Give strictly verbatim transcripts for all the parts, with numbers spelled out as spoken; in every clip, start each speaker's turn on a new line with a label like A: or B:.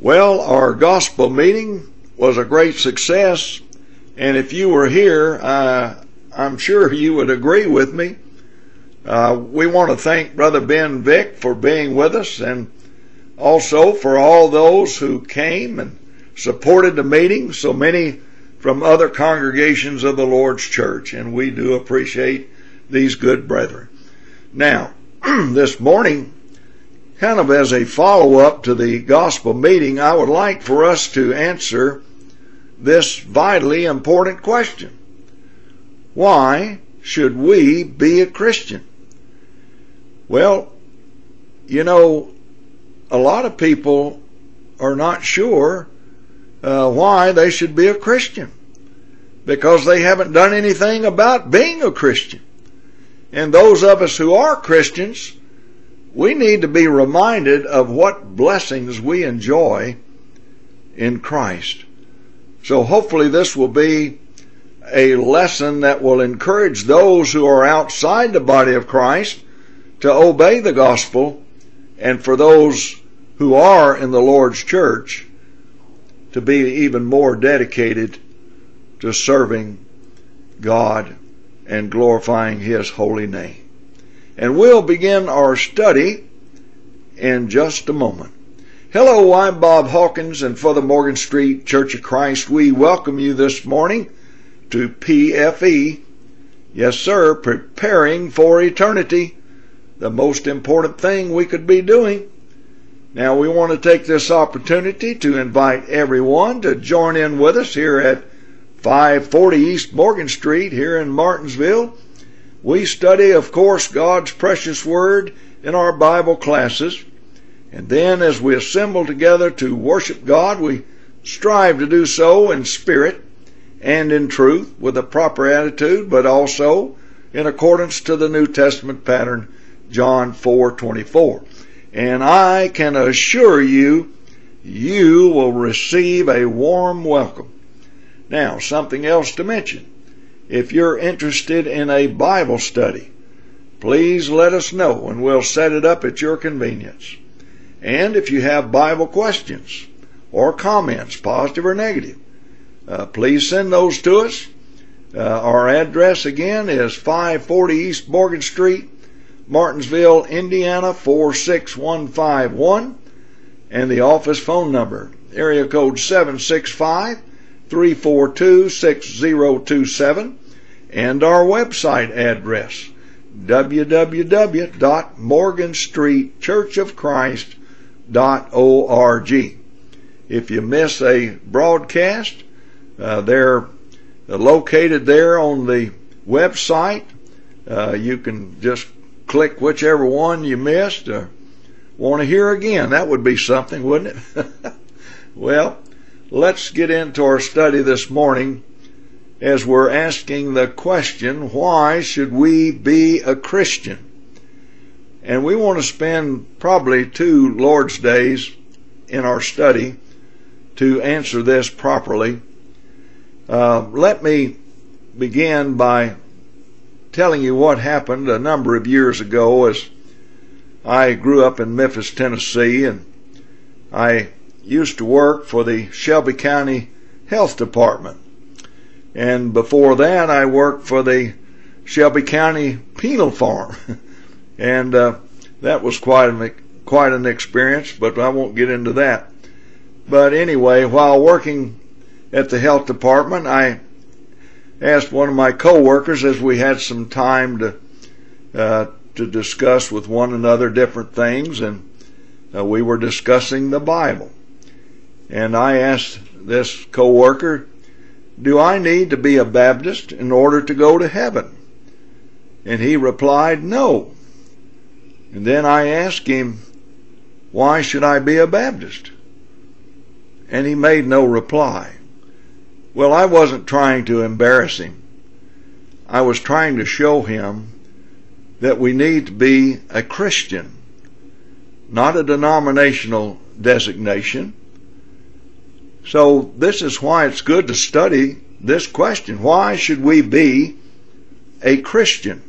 A: Well, our gospel meeting was a great success, and if you were here, uh, I'm sure you would agree with me. Uh, we want to thank Brother Ben Vick for being with us, and also for all those who came and supported the meeting, so many from other congregations of the Lord's church, and we do appreciate these good brethren. Now, this morning, kind of as a follow-up to the gospel meeting, I would like for us to answer this vitally important question. Why should we be a Christian? Well, you know, a lot of people are not sure uh, why they should be a Christian, because they haven't done anything about being a Christian. And those of us who are Christians, we need to be reminded of what blessings we enjoy in Christ. So hopefully this will be a lesson that will encourage those who are outside the body of Christ to obey the gospel, and for those who are in the Lord's church to be even more dedicated to serving God and glorifying His holy name. And we'll begin our study in just a moment. Hello, I'm Bob Hawkins, and for the Morgan Street Church of Christ, we welcome you this morning to P F E. Yes, sir, preparing for eternity, the most important thing we could be doing. Now, we want to take this opportunity to invite everyone to join in with us here at five forty East Morgan Street here in Martinsville. We study, of course, God's precious Word in our Bible classes. And then as we assemble together to worship God, we strive to do so in spirit and in truth with a proper attitude, but also in accordance to the New Testament pattern, John four twenty-four. And I can assure you, you will receive a warm welcome. Now, something else to mention. If you're interested in a Bible study, please let us know and we'll set it up at your convenience. And if you have Bible questions or comments, positive or negative, uh, please send those to us. Uh, our address again is five forty East Morgan Street, Martinsville, Indiana four six one five one, and the office phone number, area code seven six five, three four two, six zero two seven, and our website address, w w w dot morgan street church of christ dot org. If you miss a broadcast, uh, they're located there on the website. Uh, you can just click whichever one you missed or want to hear again. That would be something, wouldn't it? Well, let's get into our study this morning as we're asking the question, why should we be a Christian? And we want to spend probably two Lord's days in our study to answer this properly. Uh, let me begin by telling you what happened a number of years ago. As I grew up in Memphis, Tennessee, and I used to work for the Shelby County Health Department. And before that, I worked for the Shelby County Penal Farm. and uh, that was quite an, quite an experience, but I won't get into that. But anyway, while working at the health department, I asked one of my co-workers, as we had some time to uh, to discuss with one another different things, and uh, we were discussing the Bible. And I asked this co-worker, do I need to be a Baptist in order to go to heaven? And he replied, no. And then I asked him, why should I be a Baptist? And he made no reply. Well, I wasn't trying to embarrass him. I was trying to show him that we need to be a Christian, not a denominational designation. So this is why it's good to study this question. Why should we be a Christian,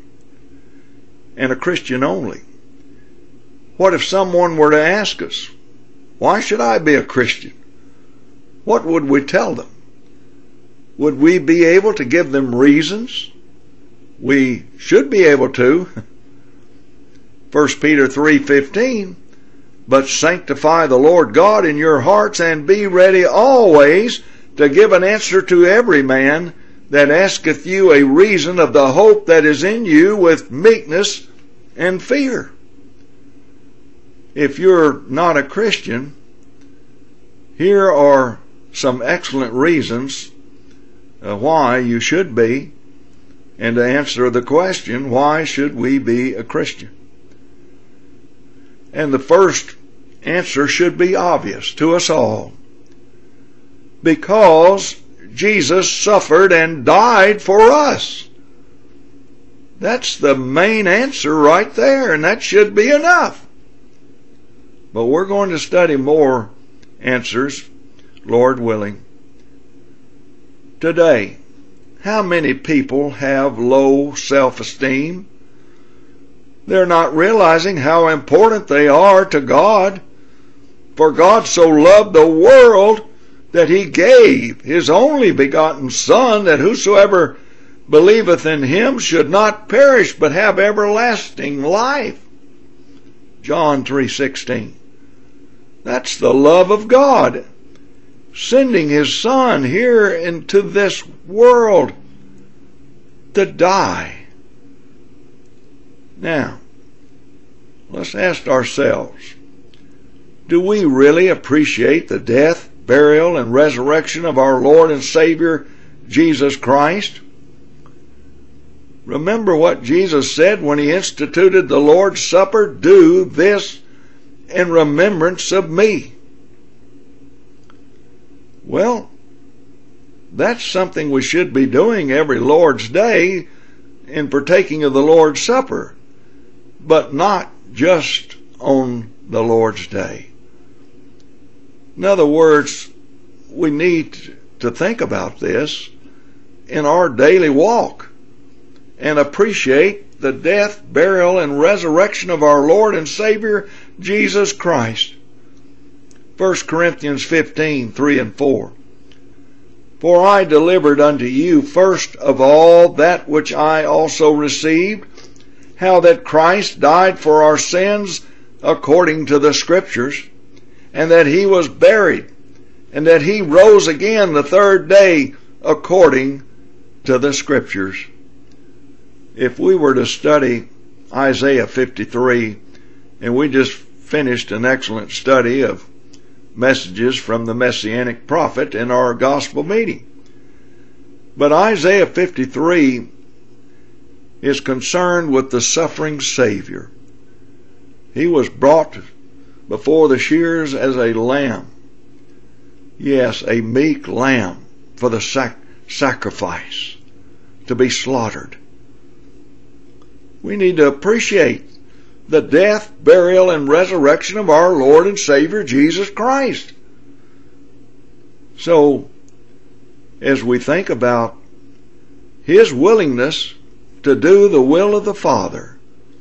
A: and a Christian only? What if someone were to ask us, Why should I be a Christian? What would we tell them? Would we be able to give them reasons? We should be able to. First Peter three fifteen, but sanctify the Lord God in your hearts, and be ready always to give an answer to every man that asketh you a reason of the hope that is in you with meekness and fear. If you're not a Christian, here are some excellent reasons uh, why you should be, and to answer the question, why should we be a Christian? And the first answer should be obvious to us all. Because Jesus suffered and died for us. That's the main answer right there, and that should be enough. But we're going to study more answers, Lord willing. Today, how many people have low self-esteem? They're not realizing how important they are to God. For God so loved the world that he gave his only begotten Son, that whosoever believeth in him should not perish, but have everlasting life. John three sixteen. That's the love of God, sending his Son here into this world to die. Now, let's ask ourselves, do we really appreciate the death, burial, and resurrection of our Lord and Savior, Jesus Christ? Remember what Jesus said when he instituted the Lord's Supper, do this in remembrance of me. Well, that's something we should be doing every Lord's Day in partaking of the Lord's Supper, but not just on the Lord's Day. In other words, we need to think about this in our daily walk and appreciate the death, burial, and resurrection of our Lord and Savior, Jesus Christ. First Corinthians fifteen, three and four. For I delivered unto you first of all that which I also received, how that Christ died for our sins according to the Scriptures, and that he was buried, and that he rose again the third day according to the Scriptures. If we were to study Isaiah fifty-three, and we just finished an excellent study of messages from the Messianic prophet in our gospel meeting. But Isaiah fifty-three is concerned with the suffering Savior. He was brought before the shears as a lamb. Yes, a meek lamb for the sac- sacrifice to be slaughtered. We need to appreciate the death, burial, and resurrection of our Lord and Savior Jesus Christ. So, as we think about his willingness to do the will of the Father,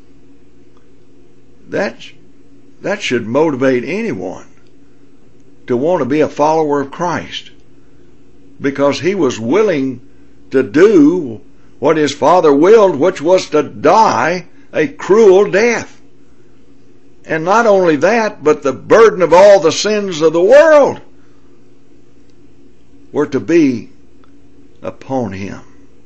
A: that, that should motivate anyone to want to be a follower of Christ, because he was willing to do what his Father willed, which was to die a cruel death. And not only that, but the burden of all the sins of the world were to be upon him.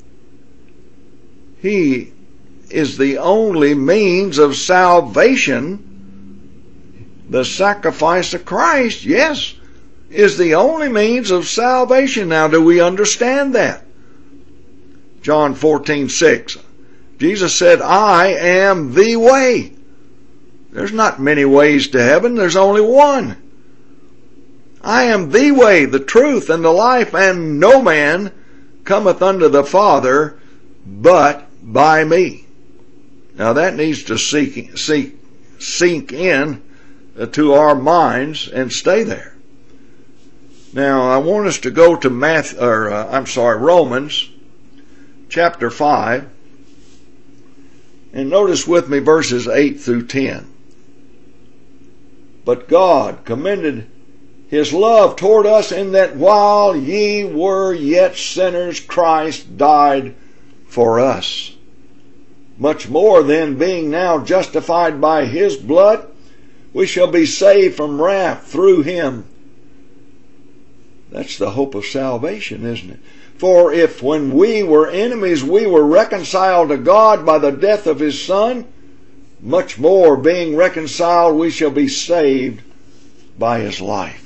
A: He is the only means of salvation. The sacrifice of Christ, yes, is the only means of salvation. Now, do we understand that? John fourteen six. Jesus said, I am the way. There's not many ways to heaven. There's only one. I am the way, the truth, and the life, and no man cometh unto the Father but by me. Now that needs to seek, seek, sink in to our minds and stay there. Now I want us to go to Matthew, or uh, I'm sorry, Romans chapter five, and notice with me verses eight through ten. But God commended his love toward us in that while ye were yet sinners, Christ died for us. Much more then, being now justified by his blood, we shall be saved from wrath through him. That's the hope of salvation, isn't it? For if when we were enemies we were reconciled to God by the death of his Son, much more being reconciled we shall be saved by his life.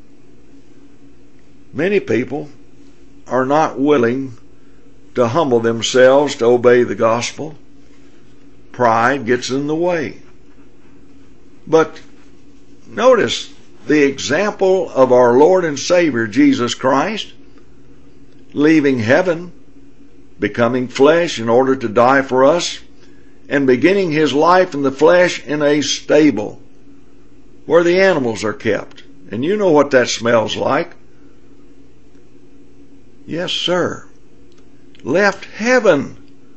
A: Many people are not willing to humble themselves to obey the gospel. Pride gets in the way. But notice the example of our Lord and Savior Jesus Christ, leaving heaven, becoming flesh in order to die for us, and beginning his life in the flesh in a stable where the animals are kept. And you know what that smells like. Yes, sir. Left heaven.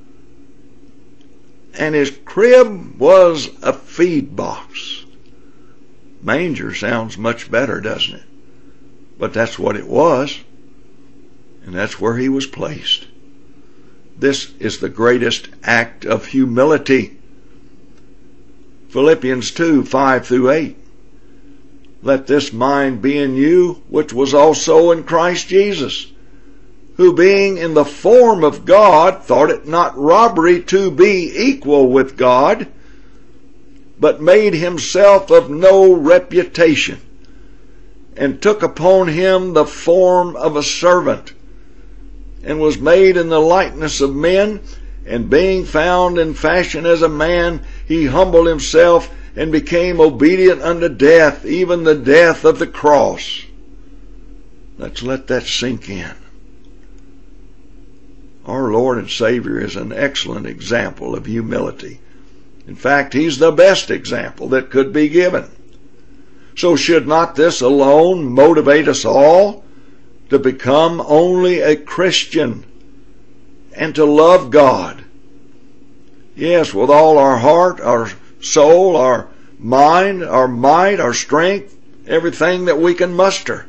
A: And his crib was a feed box. Manger sounds much better, doesn't it? But that's what it was. And that's where he was placed. This is the greatest act of humility. Philippians two, five through eight. Let this mind be in you, which was also in Christ Jesus, who being in the form of God, thought it not robbery to be equal with God, but made himself of no reputation, and took upon him the form of a servant, and was made in the likeness of men, and being found in fashion as a man, he humbled himself, and became obedient unto death, even the death of the cross. Let's let that sink in. Our Lord and Savior is an excellent example of humility. In fact, he's the best example that could be given. So should not this alone motivate us all to become only a Christian and to love God? Yes, with all our heart, our soul, our mind, our might, our strength, everything that we can muster.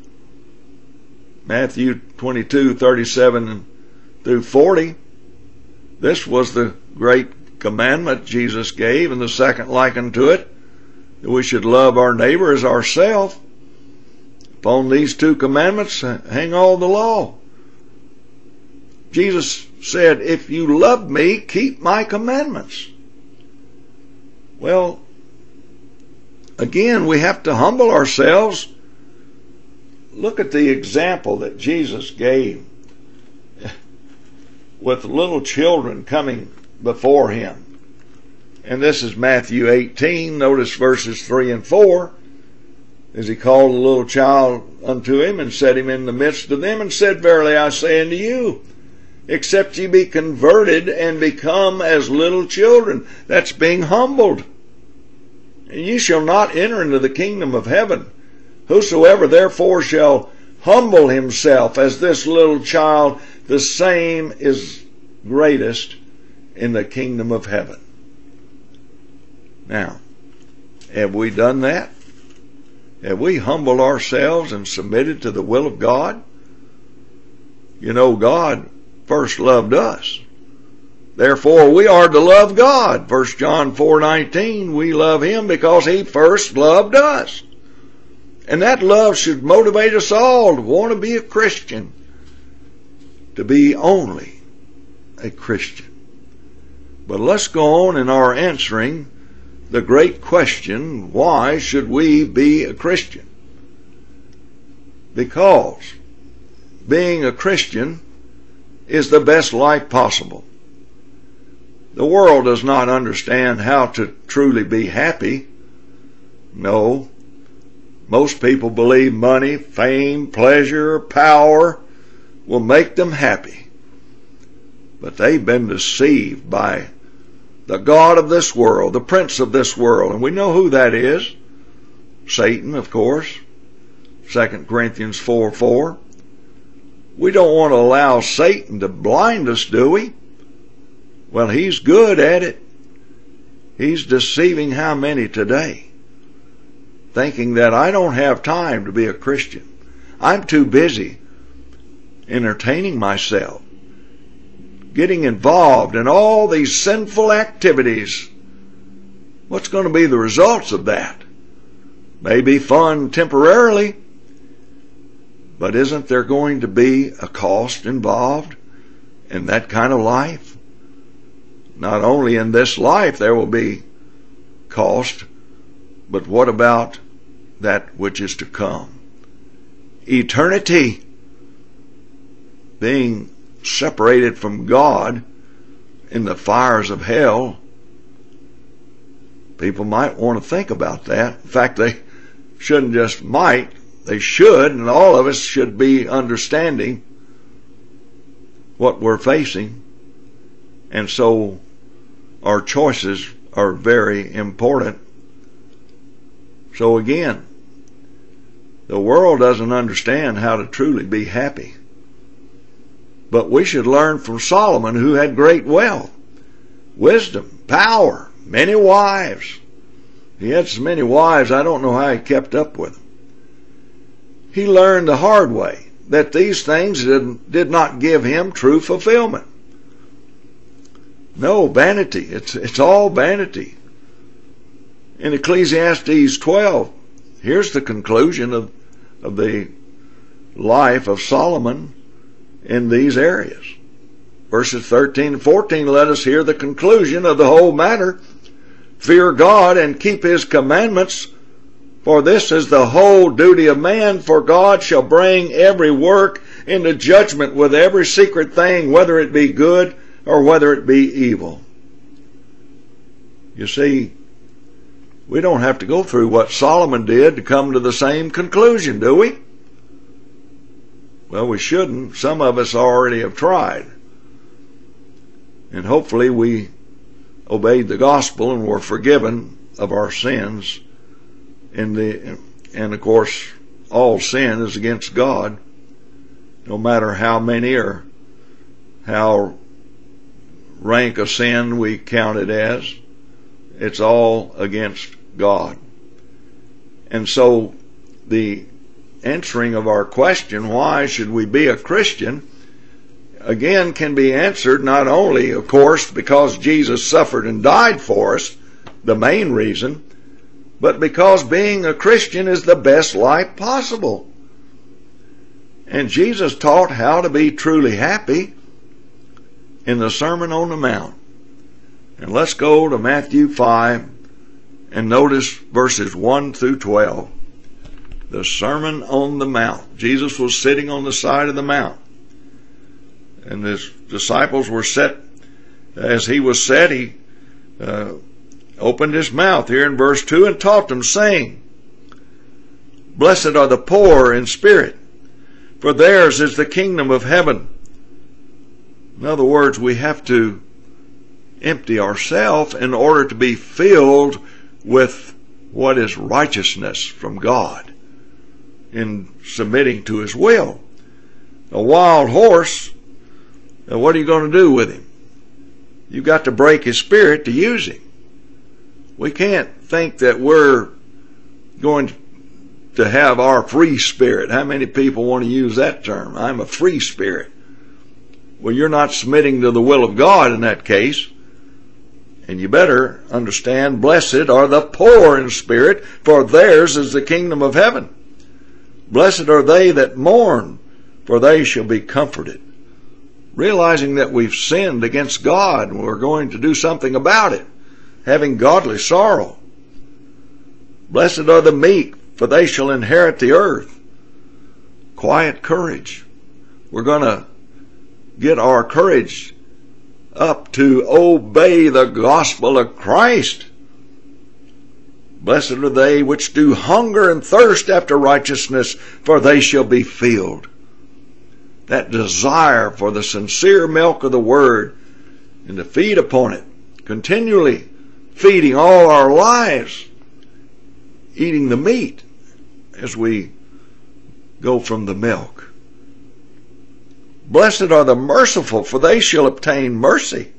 A: Matthew twenty-two, thirty-seven through forty. This was the great commandment Jesus gave, and the second like unto it, that we should love our neighbor as ourselves. Upon these two commandments hang all the law. Jesus said, if you love me, keep my commandments. Well, again, we have to humble ourselves. Look at the example that Jesus gave with little children coming before him. And this is Matthew eighteen. Notice verses three and four. As he called a little child unto him, and set him in the midst of them, and said, verily I say unto you, except ye be converted and become as little children. That's being humbled. And ye shall not enter into the kingdom of heaven. Whosoever therefore shall humble himself as this little child, the same is greatest in the kingdom of heaven. Now, have we done that? Have we humbled ourselves and submitted to the will of God? You know, God first loved us. Therefore, we are to love God. First John four nineteen, we love him because he first loved us. And that love should motivate us all to want to be a Christian, to be only a Christian. But let's go on in our answering the great question, why should we be a Christian? Because being a Christian is the best life possible. The world does not understand how to truly be happy. No. Most people believe money, fame, pleasure, power will make them happy. But they've been deceived by the god of this world, the prince of this world. And we know who that is. Satan, of course. Second Corinthians four four. We don't want to allow Satan to blind us, do we? Well, he's good at it. He's deceiving how many today? thinking that I don't have time to be a Christian. I'm too busy entertaining myself, getting involved in all these sinful activities. What's going to be the results of that? Maybe fun temporarily, but isn't there going to be a cost involved in that kind of life? Not only in this life there will be cost, but what about that which is to come? Eternity, being separated from God in the fires of hell. People might want to think about that. In fact, they shouldn't just might, they should, and all of us should be understanding what we're facing. And so our choices are very important. So again, the world doesn't understand how to truly be happy. But we should learn from Solomon, who had great wealth, wisdom, power, many wives. He had so many wives, I don't know how he kept up with them. He learned the hard way that these things did, did not give him true fulfillment. No, vanity. It's, it's all vanity. In Ecclesiastes twelve, here's the conclusion of, of the life of Solomon in these areas. Verses thirteen and fourteen let us hear the conclusion of the whole matter. Fear God and keep his commandments, for this is the whole duty of man, for God shall bring every work into judgment with every secret thing, whether it be good or whether it be evil. You see, we don't have to go through what Solomon did to come to the same conclusion, do we? Well, we shouldn't. Some of us already have tried. And hopefully we obeyed the gospel and were forgiven of our sins. In the, and of course, all sin is against God, no matter how many or how rank a sin we count it as. It's all against God. And so the answering of our question, why should we be a Christian, again can be answered not only, of course, because Jesus suffered and died for us, the main reason, but because being a Christian is the best life possible. And Jesus taught how to be truly happy in the Sermon on the Mount. And let's go to Matthew five and notice verses one through twelve. The Sermon on the Mount. Jesus was sitting on the side of the mount, and his disciples were set. As he was set, he uh, opened his mouth here in verse two and taught them, saying, Blessed are the poor in spirit, for theirs is the kingdom of heaven. In other words, we have to empty ourselves in order to be filled with what is righteousness from God in submitting to his will. A wild horse, now what are you going to do with him? You've got to break his spirit to use him. We can't think that we're going to have our free spirit. How many people want to use that term? I'm a free spirit. Well, you're not submitting to the will of God in that case. And you better understand, blessed are the poor in spirit, for theirs is the kingdom of heaven. Blessed are they that mourn, for they shall be comforted. Realizing that we've sinned against God and we're going to do something about it, having godly sorrow. Blessed are the meek, for they shall inherit the earth. Quiet courage. We're going to get our courage up to obey the gospel of Christ. Blessed are they which do hunger and thirst after righteousness, for they shall be filled. That desire for the sincere milk of the word and to feed upon it, continually feeding all our lives, eating the meat as we go from the milk. Blessed are the merciful, for they shall obtain mercy.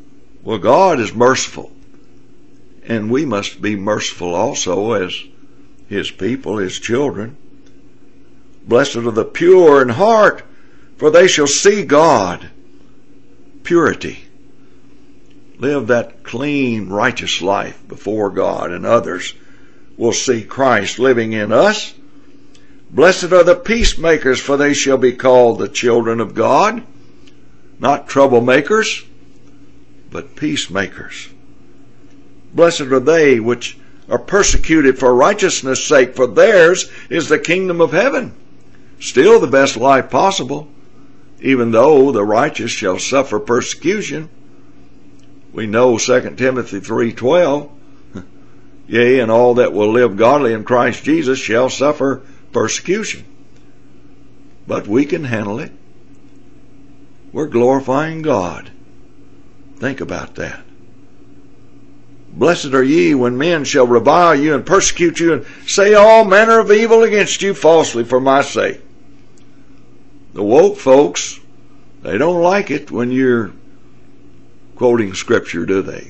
A: Well, God is merciful, and we must be merciful also as His people, His children. Blessed are the pure in heart, for they shall see God. Purity. Live that clean, righteous life before God, and others will see Christ living in us. Blessed are the peacemakers, for they shall be called the children of God. Not troublemakers, but peacemakers. Blessed are they which are persecuted for righteousness' sake, for theirs is the kingdom of heaven. Still the best life possible, even though the righteous shall suffer persecution. We know Second Timothy three twelve, yea, and all that will live godly in Christ Jesus shall suffer persecution. But we can handle it. We're glorifying God. Think about that. Blessed are ye when men shall revile you and persecute you and say all manner of evil against you falsely for my sake. The woke folks, they don't like it when you're quoting Scripture, do they?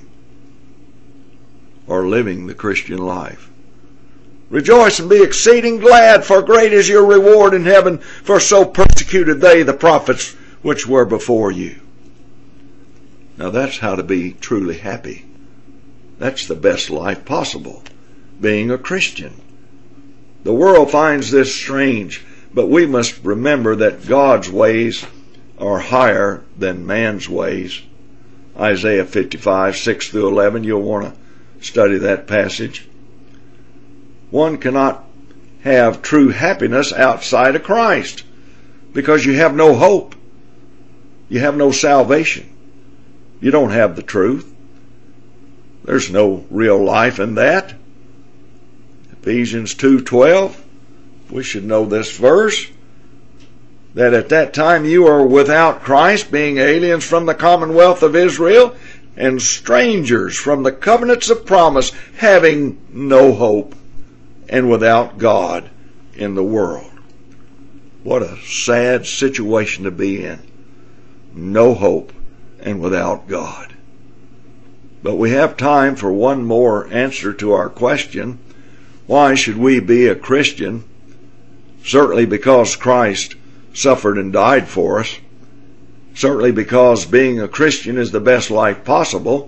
A: Or living the Christian life. Rejoice and be exceeding glad, for great is your reward in heaven, for so persecuted they the prophets which were before you. Now that's how to be truly happy. That's the best life possible, being a Christian. The world finds this strange, but we must remember that God's ways are higher than man's ways. Isaiah fifty-five, six through eleven, you'll want to study that passage. One cannot have true happiness outside of Christ because you have no hope. You have no salvation. You don't have the truth. There's no real life in that. Ephesians two twelve, we should know this verse, that at that time you are without Christ, being aliens from the commonwealth of Israel and strangers from the covenants of promise, having no hope and without God in the world. What a sad situation to be in. No hope and without God. But we have time for one more answer to our question. Why should we be a Christian? Certainly because Christ suffered and died for us. Certainly because being a Christian is the best life possible.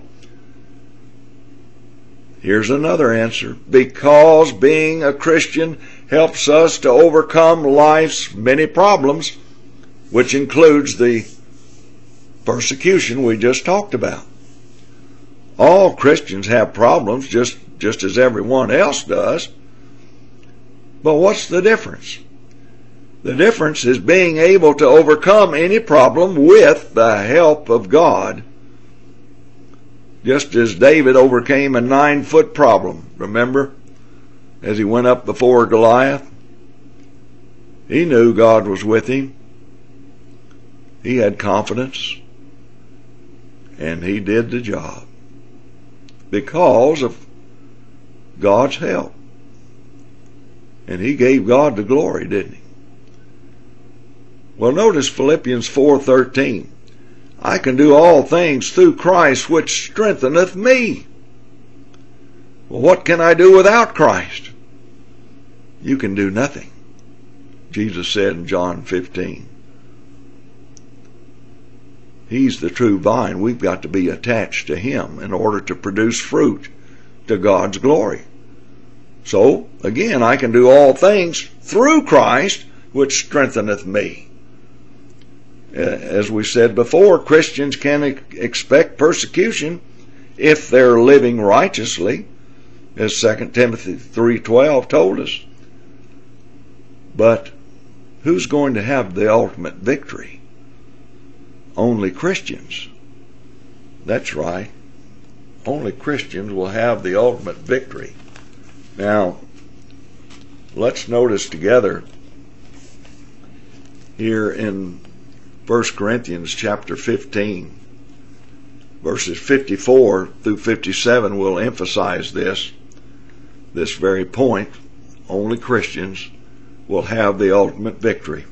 A: Here's another answer. Because being a Christian helps us to overcome life's many problems, which includes the persecution we just talked about. All Christians have problems, just, just as everyone else does. But what's the difference? The difference is being able to overcome any problem with the help of God. Just as David overcame a nine-foot problem, remember? As he went up before Goliath. He knew God was with him. He had confidence. And he did the job. Because of God's help. And he gave God the glory, didn't he? Well, notice Philippians four thirteen. I can do all things through Christ which strengtheneth me. Well, what can I do without Christ? You can do nothing. Jesus said in John fifteen. He's the true vine. We've got to be attached to Him in order to produce fruit to God's glory. So, again, I can do all things through Christ, which strengtheneth me. As we said before, Christians can expect persecution if they're living righteously, as Second Timothy three twelve told us. But who's going to have the ultimate victory? Only Christians. That's right. Only Christians will have the ultimate victory. Now, let's notice together here in First Corinthians chapter fifteen, verses fifty-four through fifty-seven will emphasize this, this very point. Only Christians will have the ultimate victory.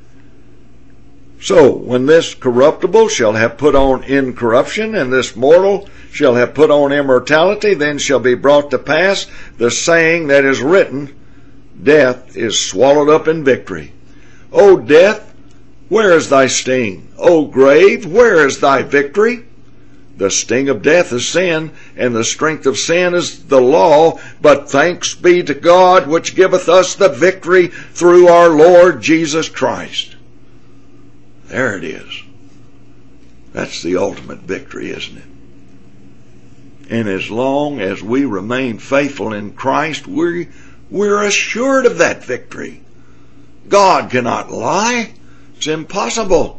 A: So, when this corruptible shall have put on incorruption, and this mortal shall have put on immortality, then shall be brought to pass the saying that is written, death is swallowed up in victory. O death, where is thy sting? O grave, where is thy victory? The sting of death is sin, and the strength of sin is the law. But thanks be to God, which giveth us the victory through our Lord Jesus Christ. There it is. That's the ultimate victory, isn't it? And as long as we remain faithful in Christ, we, we're assured of that victory. God cannot lie. It's impossible.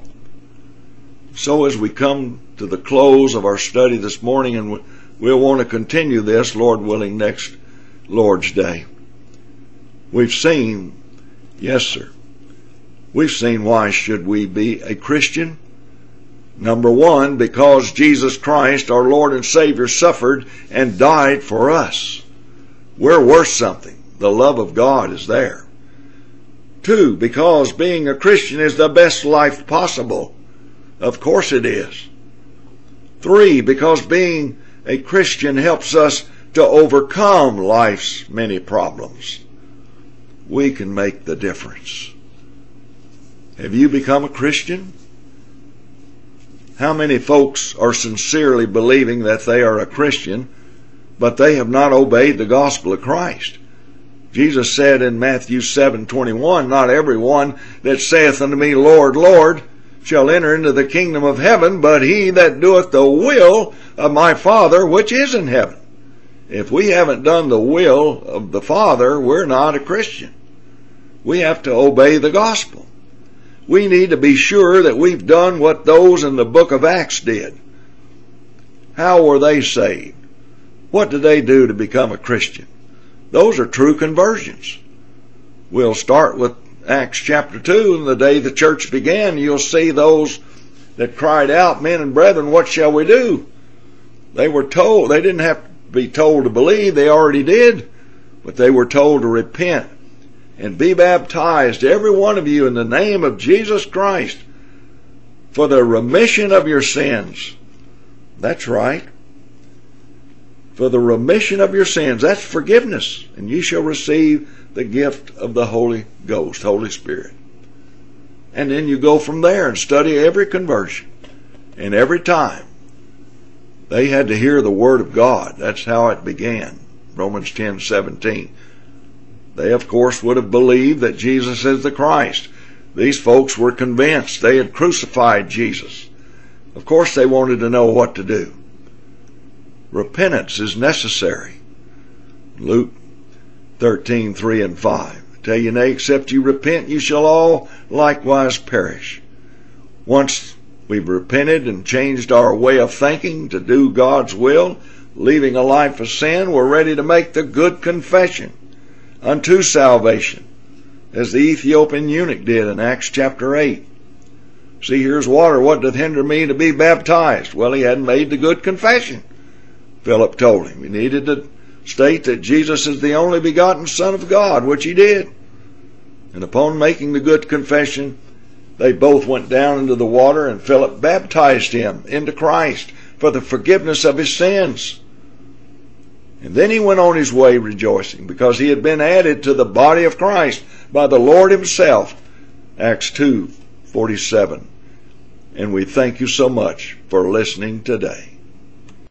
A: So as we come to the close of our study this morning, and we'll want to continue this, Lord willing, next Lord's Day. We've seen, yes sir, we've seen why should we be a Christian. Number one, because Jesus Christ, our Lord and Savior, suffered and died for us. We're worth something. The love of God is there. Two, because being a Christian is the best life possible. Of course it is. Three, because being a Christian helps us to overcome life's many problems. We can make the difference. Have you become a Christian? How many folks are sincerely believing that they are a Christian, but they have not obeyed the gospel of Christ? Jesus said in Matthew seven twenty-one, not every one that saith unto me, Lord, Lord, shall enter into the kingdom of heaven, but he that doeth the will of my Father which is in heaven. If we haven't done the will of the Father, we're not a Christian. We have to obey the gospel. We need to be sure that we've done what those in the book of Acts did. How were they saved? What did they do to become a Christian? Those are true conversions. We'll start with Acts chapter two, and the day the church began, you'll see those that cried out, men and brethren, what shall we do? They were told, they didn't have to be told to believe, they already did, but they were told to repent and be baptized, every one of you, in the name of Jesus Christ for the remission of your sins. That's right. For the remission of your sins. That's forgiveness. And you shall receive the gift of the Holy Ghost, Holy Spirit. And then you go from there and study every conversion. And every time they had to hear the Word of God. That's how it began. Romans ten seventeen. They, of course, would have believed that Jesus is the Christ. These folks were convinced they had crucified Jesus. Of course, they wanted to know what to do. Repentance is necessary. Luke thirteen three and five. I tell you, nay, except you repent, you shall all likewise perish. Once we've repented and changed our way of thinking to do God's will, leaving a life of sin, we're ready to make the good confession unto salvation, as the Ethiopian eunuch did in Acts chapter eight. See, here's water. What doth hinder me to be baptized? Well, he hadn't made the good confession. Philip told him he needed to state that Jesus is the only begotten Son of God, which he did. And upon making the good confession, they both went down into the water, and Philip baptized him into Christ for the forgiveness of his sins. And then he went on his way rejoicing, because he had been added to the body of Christ by the Lord himself. Acts two forty-seven. And we thank you so much for listening today.